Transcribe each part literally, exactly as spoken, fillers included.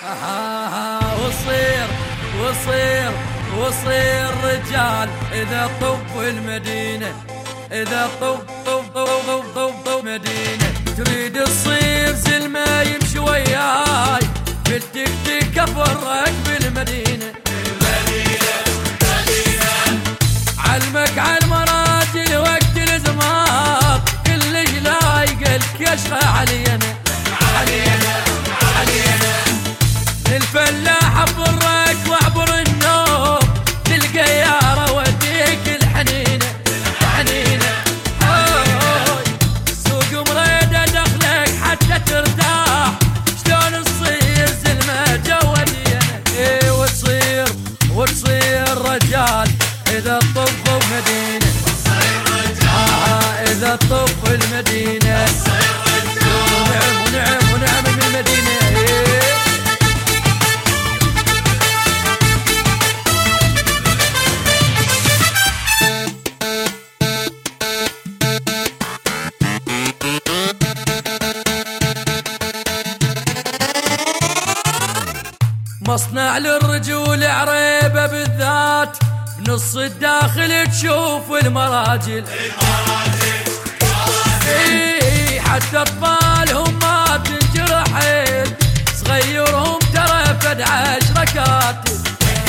آها وصير وصير وصير رجال إذا طب المدينة، إذا طب طب طب طب طب طب مدينة. تريد تصير زلمة يمشي وياي بالتكتك أفرق بالمدينة. المدينة مدينة علمك عالمراجل وقت الزمان كلش لايق الكشخة علينا علينا علينا. للفلاح أفرق وأعبر النوم للقيارة وديك الحنينة الحنينة. سوق مريدة دخلك حتى ترتاح شلون تصير زلمة جودينا. ايه وتصير وتصير رجال إذا طب مدينة. آه إذا طب المدينة ونعم ونعم ونعم من المدينة. إيه مصنع للرجول عريبة بالذات بنص الداخل تشوف المراجل. اي حتى اطفالهم ما تنجرح حيل صغيرهم ترى فد عشرة كاتل.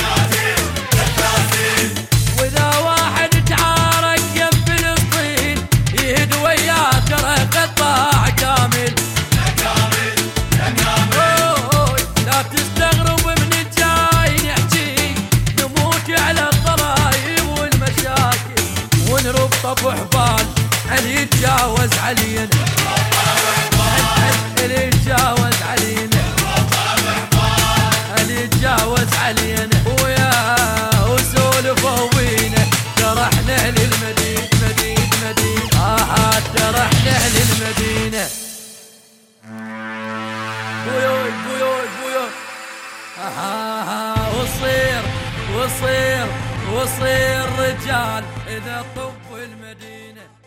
واذا واحد تعارك يم فلسطين يهد وياه ترى قطاع كامل. لا تستغرب من الجاي نحكي نموت على الضرايب والمشاكل ونربط بحبال اللي يتجاوز علينا اللي يتجاوز علينا اللي يتجاوز علينا. ويا وسولفوا وينا ترحنا للمدينة مدينة مدينة. آه ترحنا للمدينة. بويوي بويوي بويوي. آها وصير وصير وصير رجال إذا طب المدينة.